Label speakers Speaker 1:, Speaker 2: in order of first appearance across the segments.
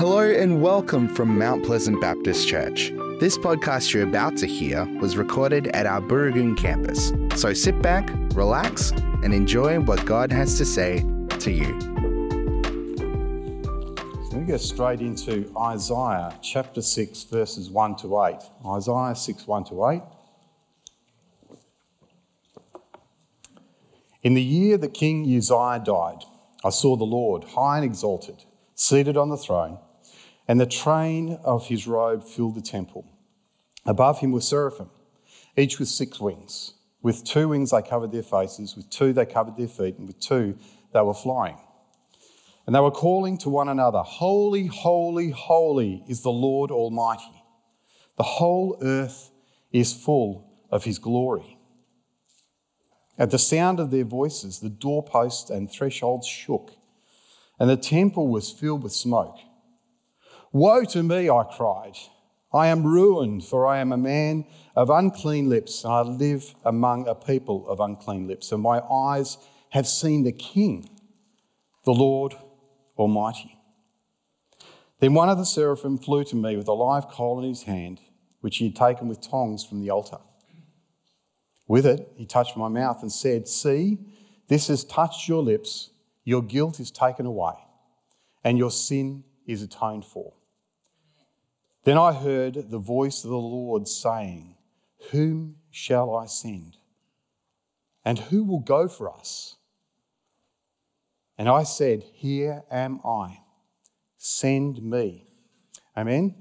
Speaker 1: Hello and welcome from Mount Pleasant Baptist Church. This podcast you're about to hear was recorded at our Burragoon campus. So sit back, relax, and enjoy what God has to say to you.
Speaker 2: So we go straight into Isaiah chapter 6, verses 1 to 8. Isaiah 6, 1 to 8. In the year that King Uzziah died, I saw the Lord high and exalted, seated on the throne, and the train of his robe filled the temple. Above him were seraphim, each with 6 wings. With 2 wings they covered their faces, with 2 they covered their feet, and with 2 they were flying. And they were calling to one another, Holy, holy, holy is the Lord Almighty. The whole earth is full of his glory. At the sound of their voices, the doorposts and thresholds shook, and the temple was filled with smoke. Woe to me, I cried. I am ruined, for I am a man of unclean lips, and I live among a people of unclean lips, and my eyes have seen the King, the Lord Almighty. Then one of the seraphim flew to me with a live coal in his hand, which he had taken with tongs from the altar. With it, he touched my mouth and said, See, this has touched your lips, your guilt is taken away, and your sin is atoned for. Then I heard the voice of the Lord saying, Whom shall I send? And who will go for us? And I said, Here am I. Send me. Amen?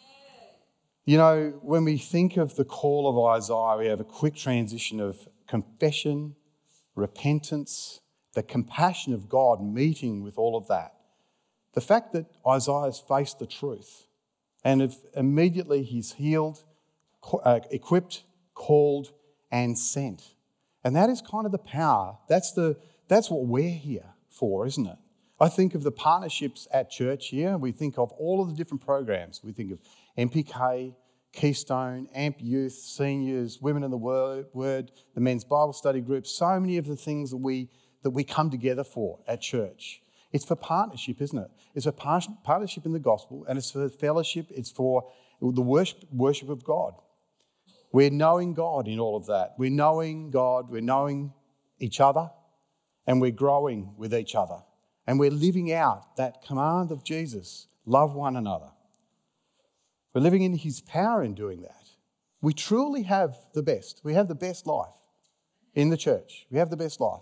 Speaker 2: You know, when we think of the call of Isaiah, we have a quick transition of confession, repentance, the compassion of God meeting with all of that. The fact that Isaiah has faced the truth, and immediately he's healed, equipped, called, and sent. And that is kind of the power. That's what we're here for, isn't it? I think of the partnerships at church here. We think of all of the different programs. We think of MPK, Keystone, AMP Youth, Seniors, Women in the Word, the Men's Bible Study Group, so many of the things that we come together for at church. It's for partnership, isn't it? It's a partnership in the gospel, and it's for fellowship. It's for the worship of God. We're knowing God in all of that. We're knowing God, we're knowing each other, and we're growing with each other. And we're living out that command of Jesus, love one another. We're living in his power in doing that. We truly have the best. We have the best life in the church. We have the best life.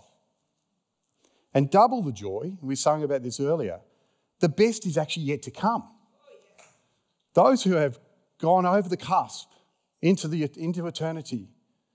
Speaker 2: And double the joy, we sang about this earlier, the best is actually yet to come. Those who have gone over the cusp into eternity,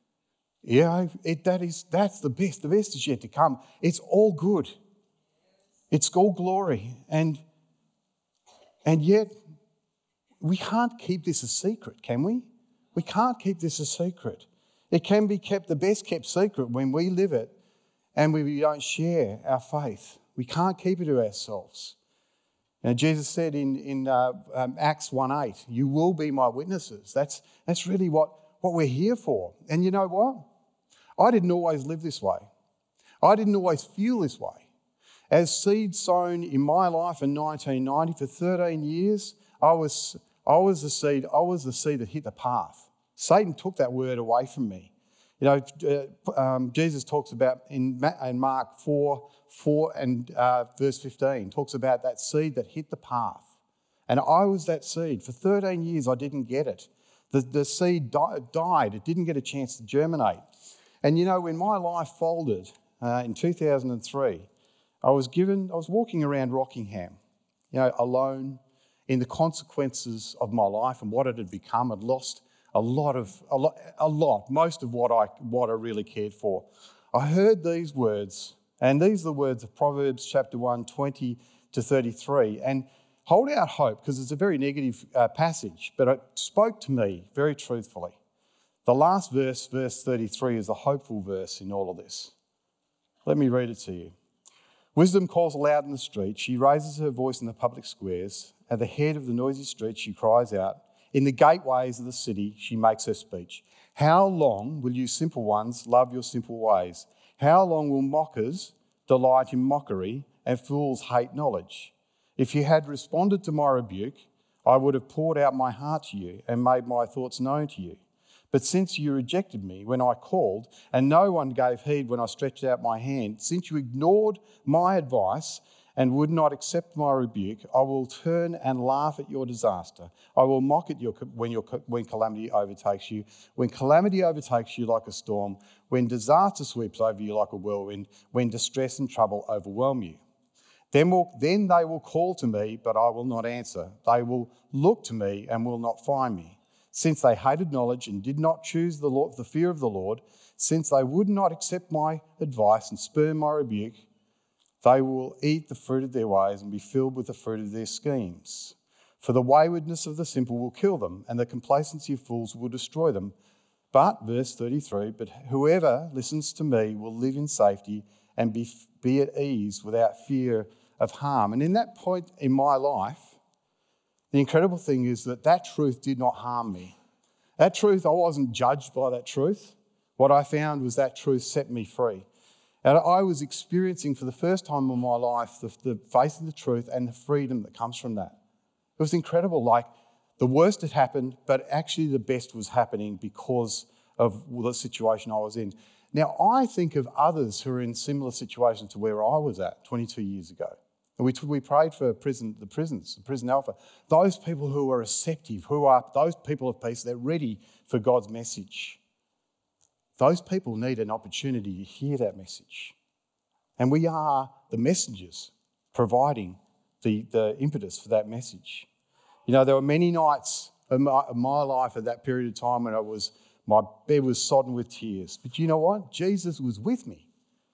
Speaker 2: that's the best. The best is yet to come. It's all good. It's all glory. And yet, we can't keep this a secret, can we? We can't keep this a secret. It can be kept, the best kept secret, when we live it and we don't share our faith. We can't keep it to ourselves. Now, Jesus said in Acts 1:8, you will be my witnesses. That's really what we're here for. And you know what? I didn't always live this way. I didn't always feel this way. As seed sown in my life in 1990 for 13 years, I was the seed that hit the path. Satan took that word away from me. You know, Jesus talks about in Mark 4 and verse 15, talks about that seed that hit the path. And I was that seed. For 13 years, I didn't get it. The seed died. It didn't get a chance to germinate. And you know, when my life folded in 2003, I was walking around Rockingham, you know, alone in the consequences of my life and what it had become. I'd lost a lot, most of what I really cared for. I heard these words, and these are the words of Proverbs chapter 1, 20 to 33. And hold out hope, because it's a very negative passage, but it spoke to me very truthfully. The last verse 33, is a hopeful verse in all of this. Let me read it to you. Wisdom calls aloud in the street. She raises her voice in the public squares. At the head of the noisy street, she cries out. In the gateways of the city, she makes her speech. How long will you simple ones love your simple ways? How long will mockers delight in mockery and fools hate knowledge? If you had responded to my rebuke, I would have poured out my heart to you and made my thoughts known to you. But since you rejected me when I called, and no one gave heed when I stretched out my hand, since you ignored my advice and would not accept my rebuke, I will turn and laugh at your disaster. I will mock at you when calamity overtakes you. When calamity overtakes you like a storm, when disaster sweeps over you like a whirlwind, when distress and trouble overwhelm you. Then they will call to me, but I will not answer. They will look to me and will not find me. Since they hated knowledge and did not choose the fear of the Lord, since they would not accept my advice and spurn my rebuke, they will eat the fruit of their ways and be filled with the fruit of their schemes. For the waywardness of the simple will kill them, and the complacency of fools will destroy them. But, verse 33, but whoever listens to me will live in safety and be at ease without fear of harm. And in that point in my life, the incredible thing is that truth did not harm me. That truth, I wasn't judged by that truth. What I found was that truth set me free. And I was experiencing for the first time in my life the facing the truth and the freedom that comes from that. It was incredible. Like, the worst had happened, but actually the best was happening because of the situation I was in. Now, I think of others who are in similar situations to where I was at 22 years ago. And we prayed for the prisons, Prison Alpha. Those people who are receptive, those people of peace, they're ready for God's message. Those people need an opportunity to hear that message. And we are the messengers providing the impetus for that message. You know, there were many nights of my life at that period of time when my bed was sodden with tears. But you know what? Jesus was with me.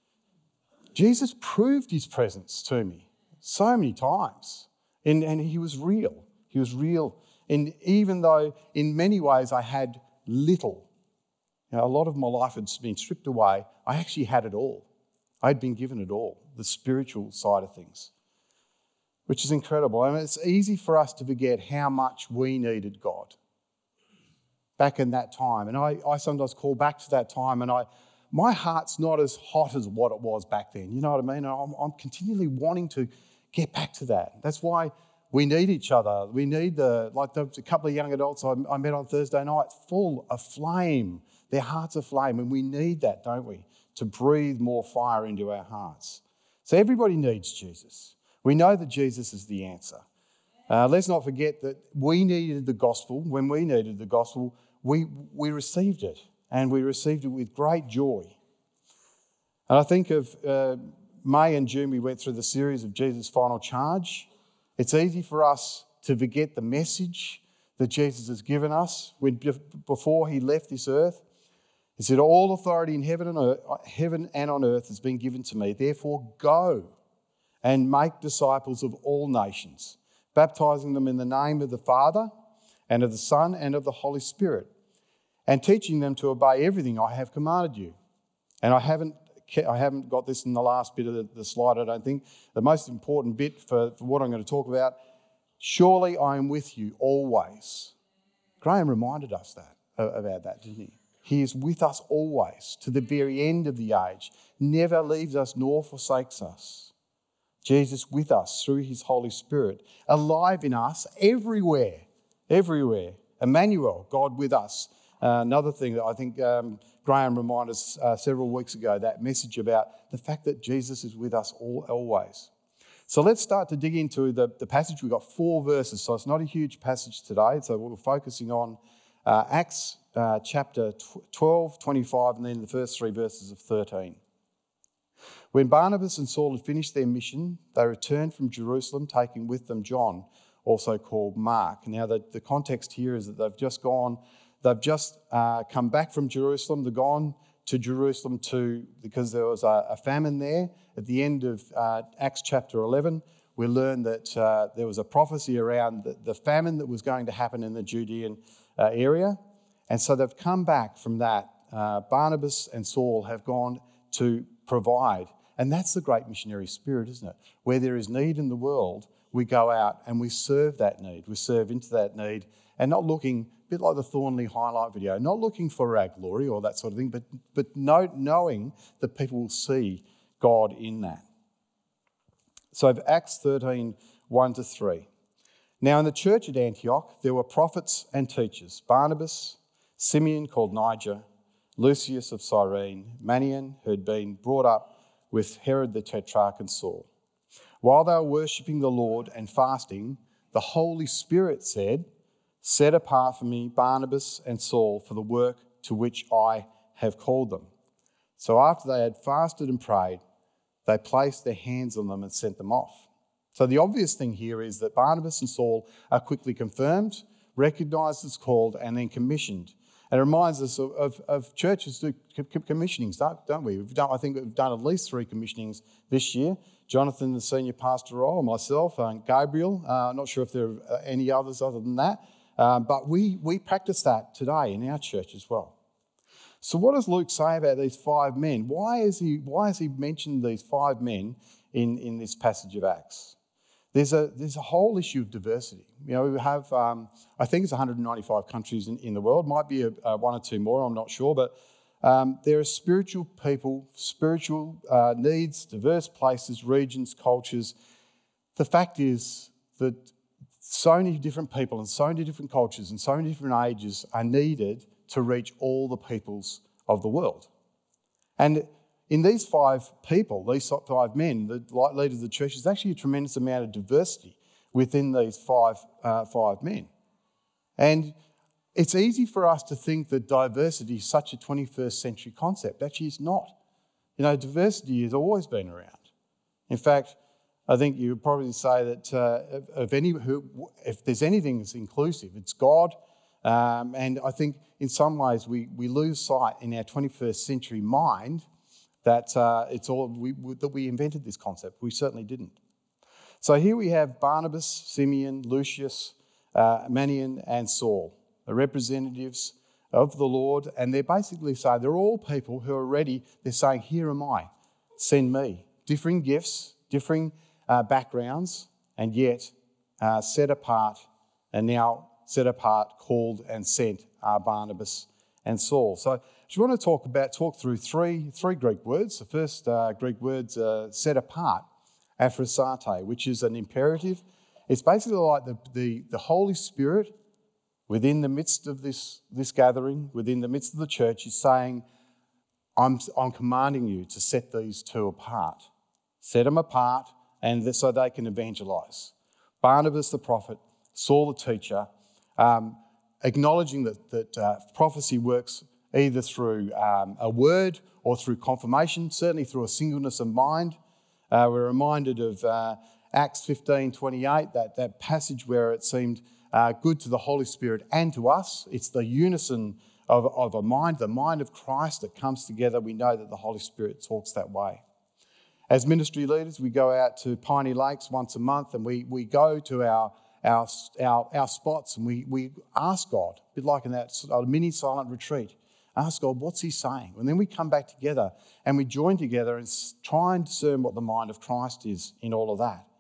Speaker 2: Jesus proved his presence to me so many times. And he was real. He was real. And even though in many ways I had little, a lot of my life had been stripped away, I actually had it all. I had been given it all, the spiritual side of things, which is incredible. I mean, it's easy for us to forget how much we needed God back in that time. And I sometimes call back to that time, and my heart's not as hot as what it was back then. You know what I mean? I'm continually wanting to get back to that. That's why we need each other. We need a couple of young adults I met on Thursday night, full of flame. Their hearts are flame, and we need that, don't we, to breathe more fire into our hearts. So everybody needs Jesus. We know that Jesus is the answer. Let's not forget that we needed the gospel. When we needed the gospel, we received it, and we received it with great joy. And I think of May and June, we went through the series of Jesus' final charge. It's easy for us to forget the message that Jesus has given us. Before he left this earth, he said, all authority in heaven and on earth has been given to me. Therefore, go and make disciples of all nations, baptizing them in the name of the Father and of the Son and of the Holy Spirit, and teaching them to obey everything I have commanded you. And I haven't got this in the last bit of the slide, I don't think. The most important bit for what I'm going to talk about, surely I am with you always. Graham reminded us about that, didn't he? He is with us always, to the very end of the age, never leaves us nor forsakes us. Jesus with us through his Holy Spirit, alive in us everywhere. Emmanuel, God with us. Another thing that I think Graham reminded us several weeks ago, that message about the fact that Jesus is with us always. So let's start to dig into the passage. We've got 4 verses, so it's not a huge passage today. So we're focusing on Acts chapter 12, 25, and then the first 3 verses of 13. When Barnabas and Saul had finished their mission, they returned from Jerusalem, taking with them John, also called Mark. Now, the context here is that they've just come back from Jerusalem. They've gone to Jerusalem because there was a famine there. At the end of Acts chapter 11, we learn that there was a prophecy around the famine that was going to happen in the Judean area. And so they've come back from that. Barnabas and Saul have gone to provide. And that's the great missionary spirit, isn't it? Where there is need in the world, we go out and we serve that need. We serve into that need and not looking, a bit like the Thornley highlight video, not looking for our glory or that sort of thing, but knowing that people will see God in that. So Acts 13, 1 to 3. Now in the church at Antioch there were prophets and teachers, Barnabas, Simeon called Niger, Lucius of Cyrene, Manaen, who had been brought up with Herod the Tetrarch, and Saul. While they were worshipping the Lord and fasting, the Holy Spirit said, "Set apart for me Barnabas and Saul for the work to which I have called them." So after they had fasted and prayed, they placed their hands on them and sent them off. So the obvious thing here is that Barnabas and Saul are quickly confirmed, recognised as called, and then commissioned. And it reminds us of churches do commissionings, don't we? I think we've done at least 3 commissionings this year. Jonathan, the senior pastor role, myself, and Gabriel. Not sure if there are any others other than that. But we practice that today in our church as well. So what does Luke say about these 5 men? Why has he mentioned these 5 men in this passage of Acts? There's a whole issue of diversity. We have, I think it's 195 countries in the world. Might be 1 or 2 more, I'm not sure. But there are spiritual people, spiritual needs, diverse places, regions, cultures. The fact is that so many different people and so many different cultures and so many different ages are needed to reach all the peoples of the world. And in these 5 people, these 5 men, the leaders of the church, there's actually a tremendous amount of diversity within these five men. And it's easy for us to think that diversity is such a 21st century concept. Actually, it's not. Diversity has always been around. In fact, I think you would probably say that if there's anything that's inclusive, it's God. And I think in some ways we lose sight in our 21st century mind that that we invented this concept. We certainly didn't. So here we have Barnabas, Simeon, Lucius, Manaen, and Saul, the representatives of the Lord, and they're basically saying they're all people who are ready. They're saying, "Here am I, send me." Differing gifts, differing backgrounds, and yet set apart, and now set apart, called, and sent are Barnabas and Saul. So I just want to talk through three Greek words. The first Greek word's set apart, aphrodite, which is an imperative. It's basically like the Holy Spirit within the midst of this gathering, within the midst of the church, is saying, I'm commanding you to set these 2 apart. Set them apart, and so they can evangelise. Barnabas the prophet, Saul the teacher, acknowledging that prophecy works either through a word or through confirmation, certainly through a singleness of mind. We're reminded of Acts 15:28, that passage where it seemed good to the Holy Spirit and to us. It's the unison of a mind, the mind of Christ that comes together. We know that the Holy Spirit talks that way. As ministry leaders, we go out to Piney Lakes once a month, and we go to our spots, and we ask God, a bit like in that mini silent retreat, ask God, what's he saying? And then we come back together and we join together and try and discern what the mind of Christ is in all of that.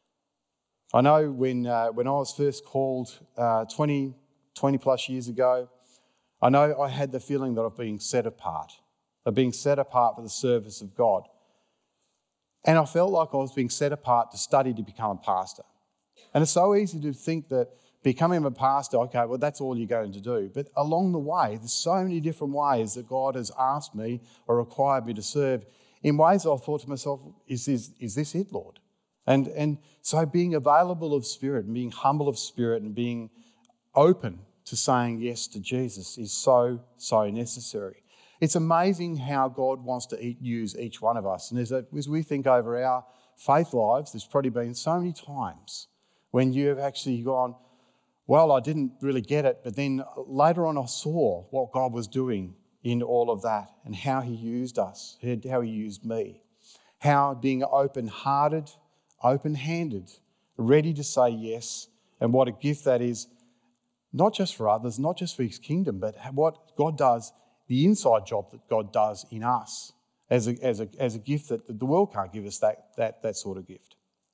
Speaker 2: I know when I was first called 20 plus years ago, I know I had the feeling that of being set apart for the service of God. And I felt like I was being set apart to study to become a pastor. And it's so easy to think that becoming a pastor, okay, well, that's all you're going to do. But along the way, there's so many different ways that God has asked me or required me to serve in ways I thought to myself, is this it, Lord? And so being available of spirit and being humble of spirit and being open to saying yes to Jesus is so, so necessary. It's amazing how God wants to use each one of us. And as we think over our faith lives, there's probably been so many times when you have actually gone, well, I didn't really get it, but then later on I saw what God was doing in all of that and how he used us, how he used me, how being open-hearted, open-handed, ready to say yes, and what a gift that is, not just for others, not just for his kingdom, but what God does, the inside job that God does in us as a gift that the world can't give us that sort of gift.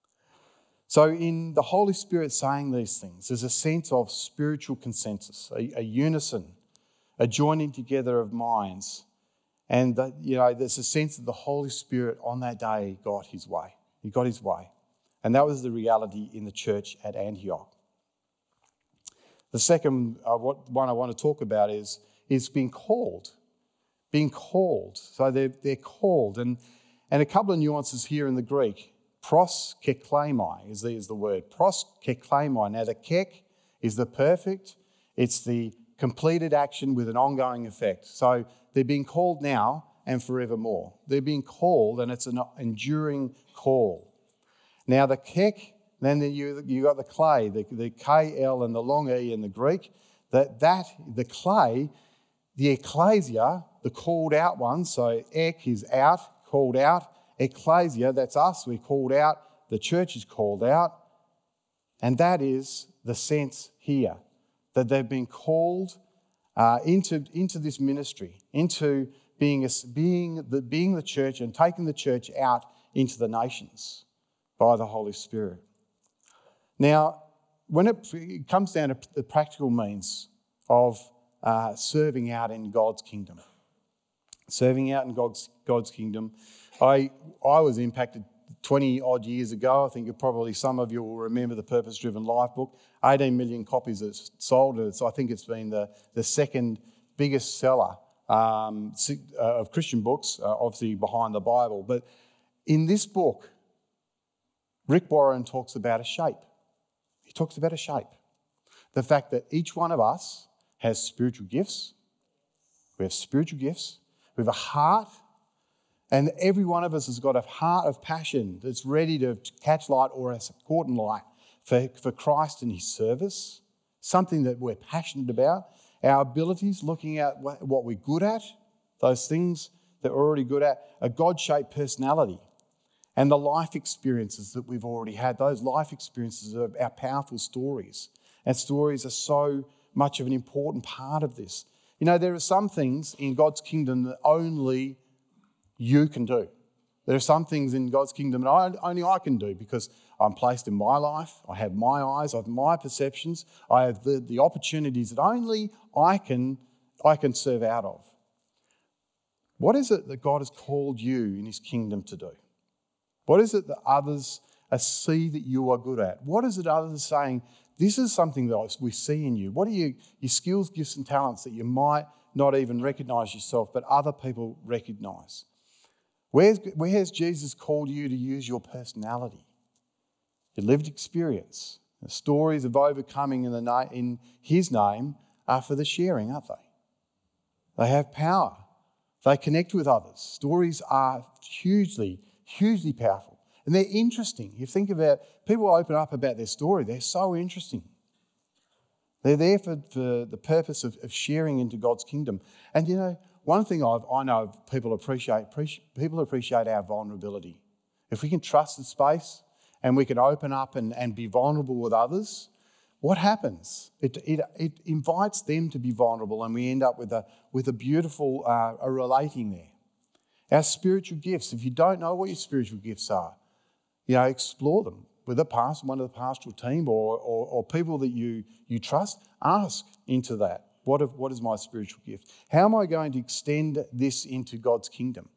Speaker 2: So in the Holy Spirit saying these things, there's a sense of spiritual consensus, a unison, a joining together of minds. And there's a sense that the Holy Spirit on that day got his way. He got his way. And that was the reality in the church at Antioch. The second one I want to talk about is being called. Being called. So they're called. And a couple of nuances here in the Greek. Pros kekleimai is the word. Pros kekleimai. Now the kek is the perfect. It's the completed action with an ongoing effect. So they're being called now and forevermore. They're being called, and it's an enduring call. Now the kek, then you got the clay, the KL and the long E in the Greek. The clay, the ecclesia, the called out one. So ek is out, called out. Ecclesia, that's us. We're called out. The church is called out, and that is the sense here that they've been called into this ministry, into being the church and taking the church out into the nations by the Holy Spirit. Now, when it comes down to the practical means of serving out in God's kingdom, God's kingdom, I was impacted 20 odd years ago. I think probably some of you will remember the Purpose Driven Life book. 18 million copies it's sold. I think it's been the second biggest seller of Christian books, obviously behind the Bible. But in this book, Rick Warren talks about a shape. He talks about a shape. The fact that each one of us has spiritual gifts. We have spiritual gifts. We have a heart. And every one of us has got a heart of passion that's ready to catch light or as caught in light for Christ and his service, something that we're passionate about. Our abilities, looking at what we're good at, those things that we're already good at, a God-shaped personality, and the life experiences that we've already had. Those life experiences are our powerful stories, and stories are so much of an important part of this. You know, there are some things in God's kingdom that only you can do. There are some things in God's kingdom that only I can do because I'm placed in my life. I have my eyes, I have my perceptions, I have the opportunities that only I can serve out of. What is it that God has called you in his kingdom to do? What is it that others see that you are good at? What is it others are saying, this is something that we see in you? What are your skills, gifts and talents that you might not even recognise yourself, but other people recognise? Where has Jesus called you to use your personality, your lived experience? The stories of overcoming in his name are for the sharing, aren't they? They have power. They connect with others. Stories are hugely, hugely powerful. And they're interesting. You think about people open up about their story. They're so interesting. They're there for the purpose of sharing into God's kingdom. And you know, one thing I know people appreciate our vulnerability. If we can trust the space and we can open up and be vulnerable with others, what happens? It invites them to be vulnerable, and we end up with a beautiful relating there. Our spiritual gifts, if you don't know what your spiritual gifts are, you know, explore them with one of the pastoral team or people that you trust. Ask into that. What is my spiritual gift? How am I going to extend this into God's kingdom?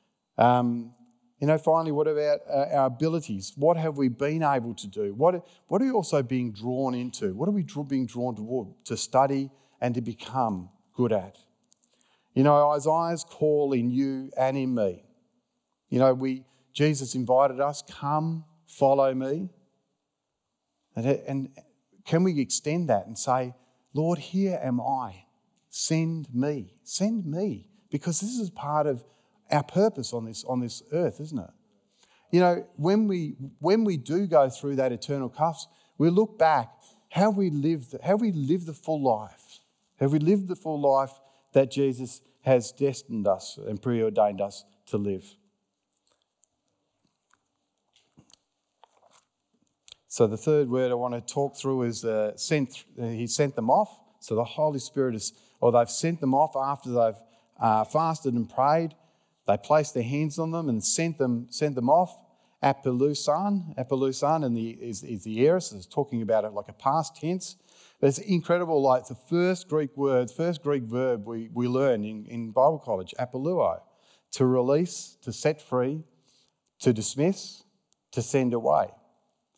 Speaker 2: Finally, what about our abilities? What have we been able to do? What are we also being drawn into? What are we being drawn toward to study and to become good at? You know, Isaiah's call in you and in me. You know, Jesus invited us, come, follow me. And can we extend that and say, Lord, here am I. Send me, because this is part of our purpose on this earth, isn't it? You know, when we do go through that eternal cuffs, we look back. Have we lived the full life? Have we lived the full life that Jesus has destined us and preordained us to live? So the third word I want to talk through is he sent them off. So the Holy Spirit they've sent them off after they've fasted and prayed. They placed their hands on them and sent them off. Apollusan is the aorist. It's talking about it like a past tense. But it's incredible. Like the first Greek verb we learn in Bible college, apolluo, to release, to set free, to dismiss, to send away.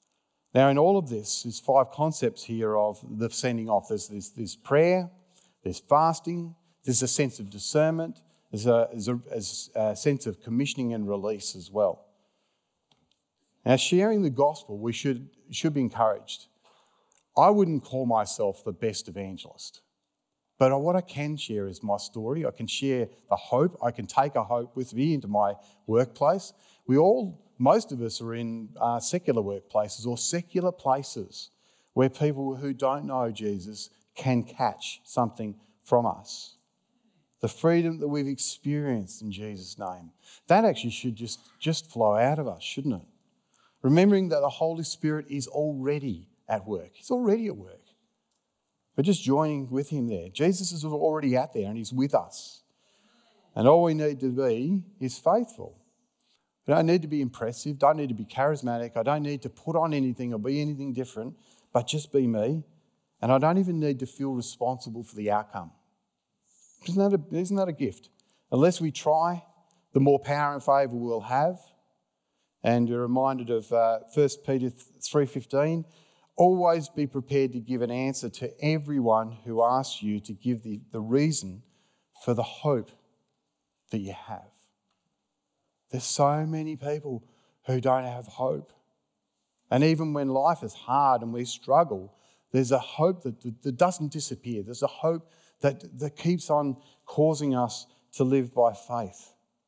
Speaker 2: Now, in all of this, there's 5 concepts here of the sending off. There's prayer, there's fasting, there's a sense of discernment, there's a sense of commissioning and release as well. Now, sharing the gospel, we should be encouraged. I wouldn't call myself the best evangelist, but what I can share is my story. I can share the hope. I can take a hope with me into my workplace. Most of us are in secular workplaces or secular places where people who don't know Jesus can catch something from us. The freedom that we've experienced in Jesus' name, that actually should just flow out of us, shouldn't it? Remembering that the Holy Spirit is already at work. He's already at work. We're just joining with him there. Jesus is already out there and he's with us. And all we need to be is faithful. We don't need to be impressive, don't need to be charismatic. I don't need to put on anything or be anything different, but just be me. And I don't even need to feel responsible for the outcome. Isn't that a gift? Unless we try, the more power and favour we'll have. And you're reminded of 1 Peter 3:15. Always be prepared to give an answer to everyone who asks you to give the reason for the hope that you have. There's so many people who don't have hope. And even when life is hard and we struggle, there's a hope that doesn't disappear. There's a hope that keeps on causing us to live by faith.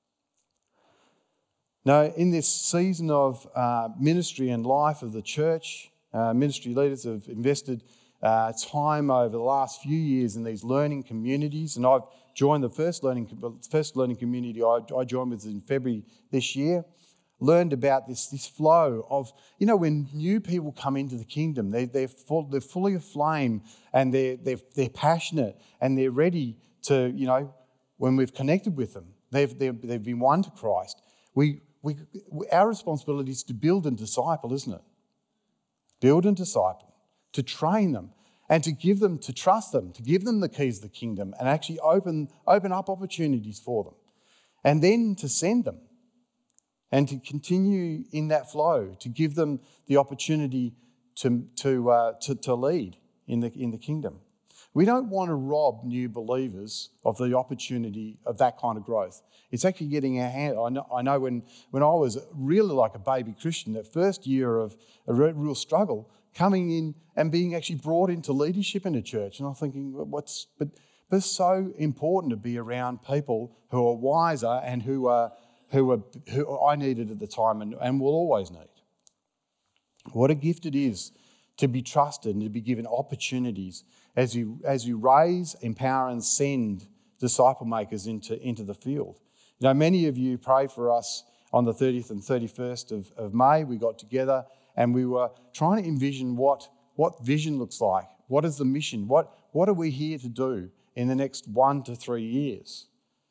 Speaker 2: Now, in this season of ministry and life of the church, ministry leaders have invested time over the last few years in these learning communities, and I've joined the first learning community I joined with in February this year. Learned about this flow of, when new people come into the kingdom, they're fully aflame and they're passionate and they're ready to, when we've connected with them, they've been won to Christ. Our responsibility is to build and disciple, isn't it? Build and disciple, to train them and to trust them, to give them the keys of the kingdom and actually open up opportunities for them. And then to send them and to continue in that flow, to give them the opportunity to lead in the kingdom. We don't want to rob new believers of the opportunity of that kind of growth. It's actually getting our hand. I know when I was really like a baby Christian, that first year of a real struggle, coming in and being actually brought into leadership in a church, and I'm thinking, but it's so important to be around people who are wiser and who I needed at the time and will always need. What a gift it is to be trusted and to be given opportunities as you raise, empower and send disciple makers into the field. Many of you prayed for us on the 30th and 31st of May. We got together and we were trying to envision what vision looks like. What is the mission? What are we here to do in the next 1 to 3 years?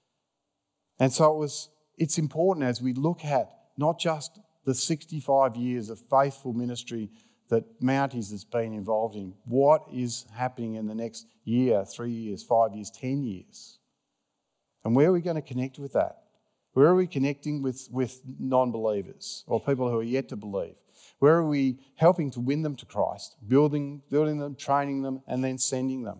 Speaker 2: And so it's important as we look at not just the 65 years of faithful ministry that Mounties has been involved in, what is happening in the next year, 3 years, 5 years, 10 years? And where are we going to connect with that? Where are we connecting with non-believers or people who are yet to believe? Where are we helping to win them to Christ, building them, training them, and then sending them?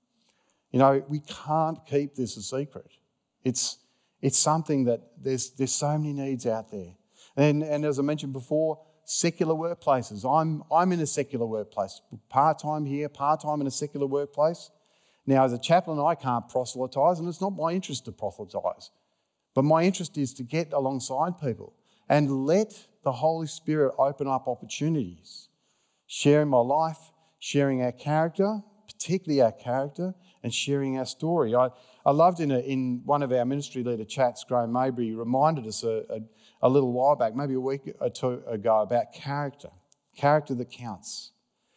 Speaker 2: We can't keep this a secret. It's something that there's so many needs out there. And as I mentioned before, secular workplaces. I'm in a secular workplace, part-time here, part-time in a secular workplace. Now, as a chaplain, I can't proselytise, and it's not my interest to proselytise. But my interest is to get alongside people and let the Holy Spirit open up opportunities, sharing my life, sharing our character, particularly our character, and sharing our story. I loved in one of our ministry leader chats, Graham Mabry reminded us a little while back, maybe a week or two ago, about character that counts.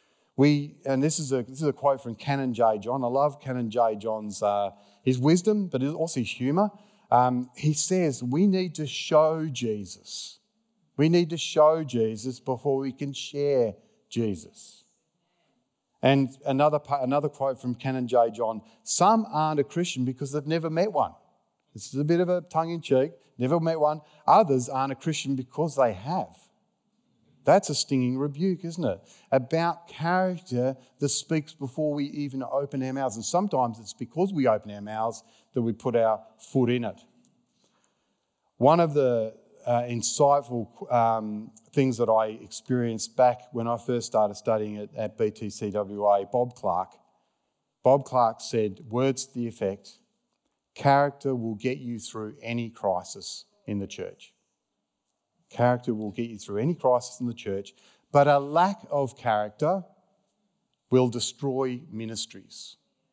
Speaker 2: This is a quote from Canon J. John. I love Canon J. John's his wisdom, but also his humour. He says we need to show Jesus. We need to show Jesus before we can share Jesus. And another quote from Canon J. John: some aren't a Christian because they've never met one. This is a bit of a tongue-in-cheek, never met one. Others aren't a Christian because they have. That's a stinging rebuke, isn't it? About character that speaks before we even open our mouths. And sometimes it's because we open our mouths that we put our foot in it. One of the insightful things that I experienced back when I first started studying at BTCWA, Bob Clark said, words to the effect, character will get you through any crisis in the church. Character will get you through any crisis in the church, but a lack of character will destroy ministries.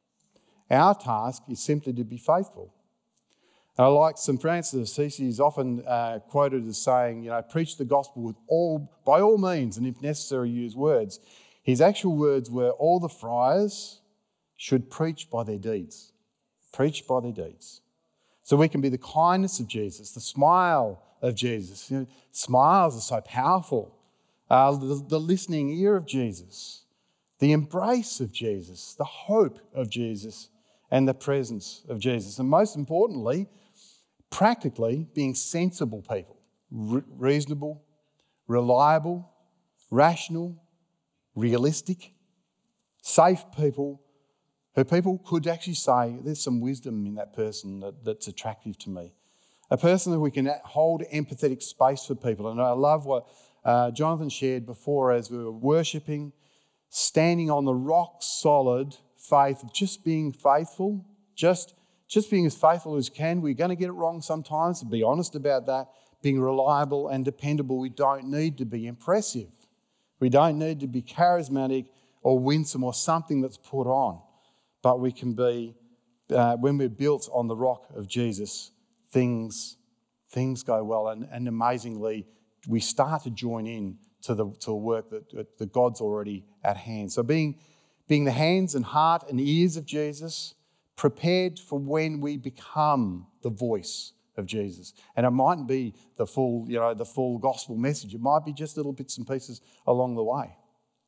Speaker 2: Our task is simply to be faithful. And I like St. Francis of Assisi is often quoted as saying, preach the gospel by all means, and if necessary, use words. His actual words were, all the friars should preach by their deeds. Preach by their deeds. So we can be the kindness of Jesus, the smile of Jesus. Smiles are so powerful. The listening ear of Jesus, the embrace of Jesus, the hope of Jesus, and the presence of Jesus. And most importantly, practically being sensible people, reasonable, reliable, rational, realistic, safe people, who people could actually say, there's some wisdom in that person that's attractive to me. A person that we can hold empathetic space for people. And I love what Jonathan shared before as we were worshipping, standing on the rock-solid faith of just being faithful, just being as faithful as can. We're going to get it wrong sometimes, to be honest about that. Being reliable and dependable. We don't need to be impressive. We don't need to be charismatic or winsome or something that's put on. But we can be, when we're built on the rock of Jesus, things go well. And amazingly, we start to join in to the work that God's already at hand. So being the hands and heart and ears of Jesus, prepared for when we become the voice of Jesus. And it mightn't be the full gospel message. It might be just little bits and pieces along the way.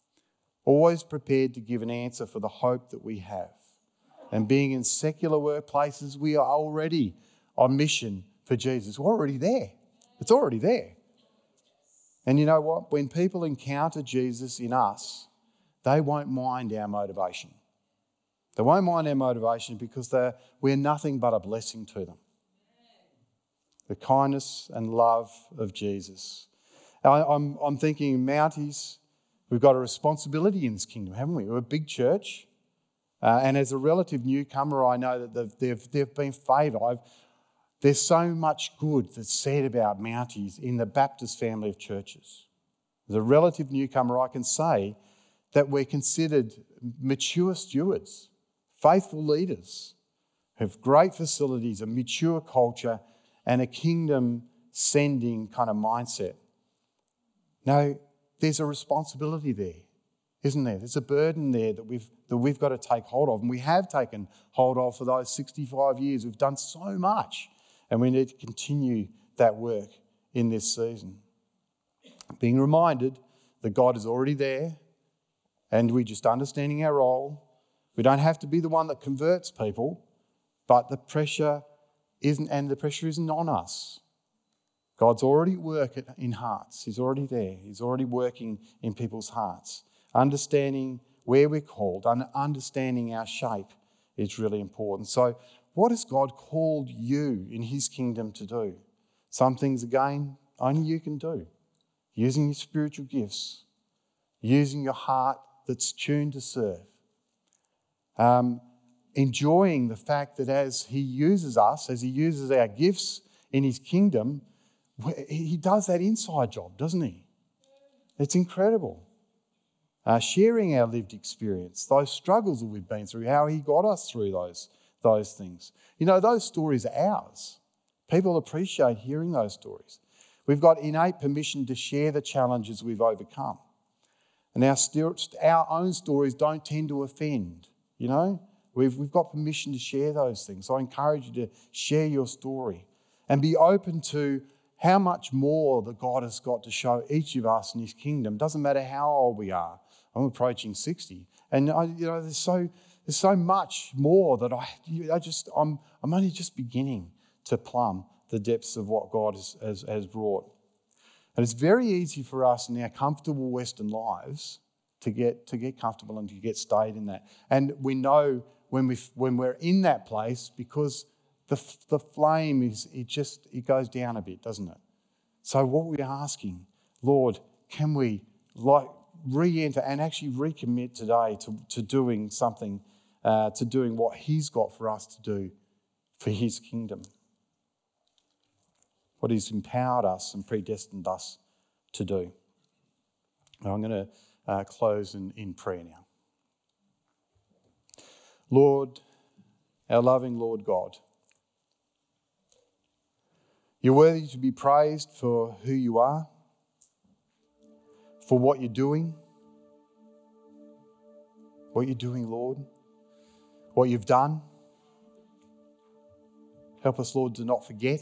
Speaker 2: Always prepared to give an answer for the hope that we have. And being in secular workplaces, we are already on mission for Jesus. We're already there. It's already there. And you know what? When people encounter Jesus in us, they won't mind our motivation. They won't mind our motivation because we're nothing but a blessing to them. The kindness and love of Jesus. I'm thinking Mounties, we've got a responsibility in this kingdom, haven't we? We're a big church. And as a relative newcomer, I know that they've been favoured. There's so much good that's said about Mounties in the Baptist family of churches. As a relative newcomer, I can say that we're considered mature stewards, faithful leaders, have great facilities, a mature culture, and a kingdom-sending kind of mindset. Now, there's a responsibility there, isn't there? There's a burden there that we've got to take hold of, and we have taken hold of for those 65 years. We've done so much, and we need to continue that work in this season. Being reminded that God is already there, and we're just understanding our role. We don't have to be the one that converts people, but the pressure isn't on us. God's already working in hearts. He's already there. He's already working in people's hearts. Understanding where we're called, understanding our shape is really important. So what has God called you in his kingdom to do? Some things, again, only you can do. Using your spiritual gifts, using your heart that's tuned to serve. Enjoying the fact that as he uses us, as he uses our gifts in his kingdom, he does that inside job, doesn't he? It's incredible. Sharing our lived experience, those struggles that we've been through, how he got us through those things. You know, those stories are ours. People appreciate hearing those stories. We've got innate permission to share the challenges we've overcome. And our own stories don't tend to offend, you know. We've got permission to share those things. So I encourage you to share your story and be open to how much more that God has got to show each of us in his kingdom. Doesn't matter how old we are. I'm approaching 60. And there's so much more that I'm only just beginning to plumb the depths of what God has brought. And it's very easy for us in our comfortable Western lives to get comfortable and to get stayed in that. And we know when we're in that place, because the flame it goes down a bit, doesn't it? So what we're asking, Lord, can we re-enter and actually recommit today to doing something, to doing what He's got for us to do for His kingdom, what He's empowered us and predestined us to do. Now I'm going to close in prayer now. Lord, our loving Lord God, You're worthy to be praised for who You are, for what You're doing, Lord, what You've done. Help us, Lord, to not forget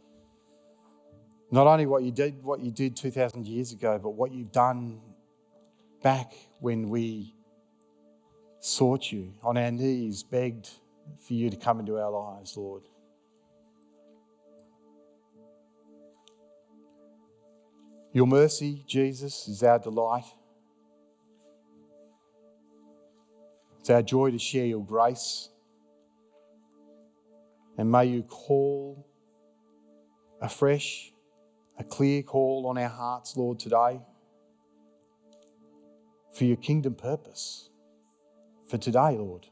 Speaker 2: not only what you did 2,000 years ago, but what You've done back when we sought You on our knees, begged for You to come into our lives, Lord. Your mercy, Jesus, is our delight. It's our joy to share Your grace. And may You call afresh, a clear call on our hearts, Lord, today for Your kingdom purpose for today, Lord.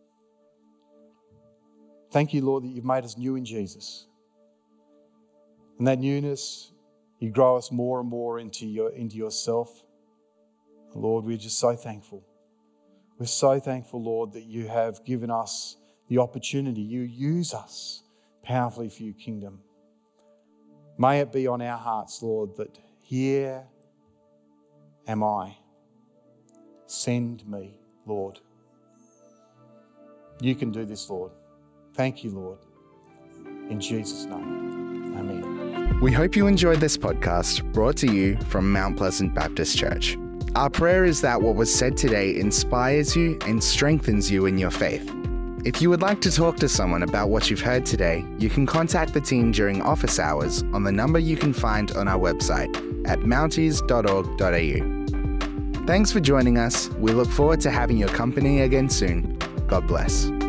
Speaker 2: Thank You, Lord, that You've made us new in Jesus. And that newness, You grow us more and more into Yourself. Lord, we're just so thankful. We're so thankful, Lord, that You have given us the opportunity. You use us powerfully for Your kingdom. May it be on our hearts, Lord, that here am I. Send me, Lord. You can do this, Lord. Thank You, Lord. In Jesus' name, amen.
Speaker 1: We hope you enjoyed this podcast brought to you from Mount Pleasant Baptist Church. Our prayer is that what was said today inspires you and strengthens you in your faith. If you would like to talk to someone about what you've heard today, you can contact the team during office hours on the number you can find on our website at mounties.org.au. Thanks for joining us. We look forward to having your company again soon. God bless.